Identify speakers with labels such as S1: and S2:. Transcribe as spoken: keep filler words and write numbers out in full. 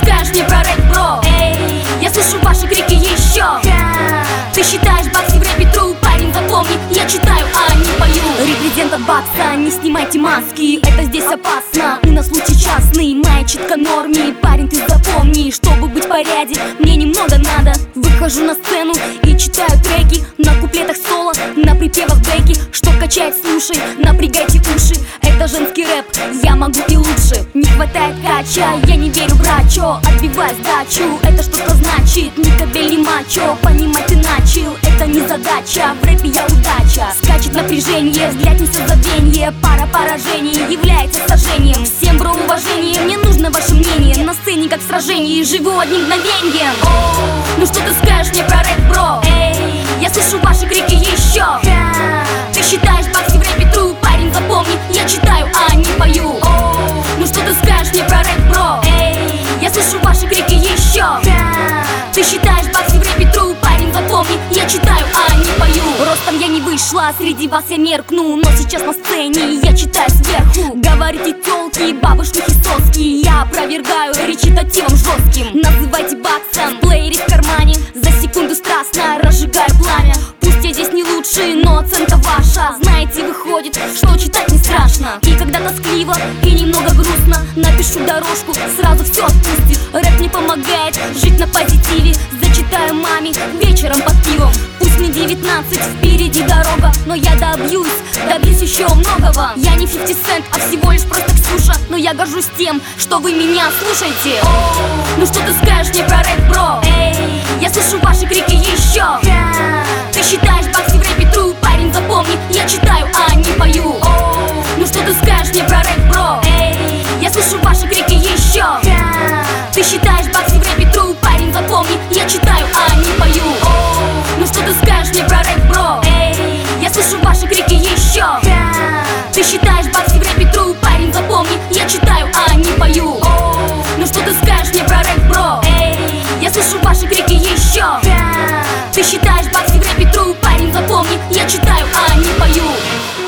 S1: скажешь мне про рэп, бро? Эй, я слышу ваши крики еще. Ты считаешь Бакси в рэпе true? Парень, запомни, я читаю, а не пою. Репрезент от Бакса, не снимайте маски, это здесь опасно, у нас случай частный. Моя читка норме, парень, ты запомни, чтобы быть в порядке, мне немного надо. Выхожу на сцену и читаю треки, на куплетах соло, на припевах бэки. Что качает, слушай, напрягайте уши. Это женский рэп, я могу и лучше. Не хватает кача, я не верю врачу. Отбивай сдачу, это что-то значит. Ни кабель, ни мачо, понимать ты начал, это не задача. В рэпе я удача, скачет напряжение, взгляд не забвенье. Пара поражений является сожжением. Всем, бро, уважение, мне нужно ваше мнение. На сцене как в сражении, живу одним мгновеньем. Ну что ты скажешь мне про рэп, бро? Эй, я слышу ваши крики еще. Ты считаешь Бакси в рэпе true? Парень, запомни, я читаю, а не пою. Ну что ты скажешь мне про рэп, бро? Эй, я слышу ваши крики еще. Ты считаешь Бакси в рэпе true? Парень, запомни, я читаю, а не пою. Ростом я не вышла, среди вас я меркну, но сейчас на сцене я читаю сверху. Говорите тёлки, бабушки и соски, я опровергаю речитативом жестким. Называйте Баксом, плеере в кармане, за секунду страстно разжигаю пламя. Пусть я здесь не лучший, но оценка ваша. Знаете, выходит, что читать не страшно. И когда тоскливо и немного грустно, напишу дорожку, сразу все отпустит. Рэп не помогает жить на позитиве, зачитаю маме вечером под пивом. Пусть мне девятнадцать, впереди дорога, но я добьюсь, добьюсь еще многого. Я не фифти сент, а всего лишь просто Ксюша, но я горжусь тем, что вы меня слушаете. Ну что ты скажешь мне про рэп, бро? Эй, я слышу ваши крики еще. Ты считаешь Бакси в рэпе true? Парень, запомни, я читаю, а не пою. Ну что ты скажешь мне про рэп, бро? Эй, я слышу ваши крики еще. Ты считаешь Бакси в рэпе true? Парень, запомни, я читаю, а не пою. Ну что ты скажешь мне про рэп, бро? Эй, я слышу ваши крики еще. Ты считаешь Бакси в рэпе true? Парень, запомни, я читаю, а не пою. Ну что ты скажешь мне про рэп, бро? Эй, я слышу ваши крики еще. Ты считаешь Бакси в рэпе true? Парень, запомни, я читаю, а не пою.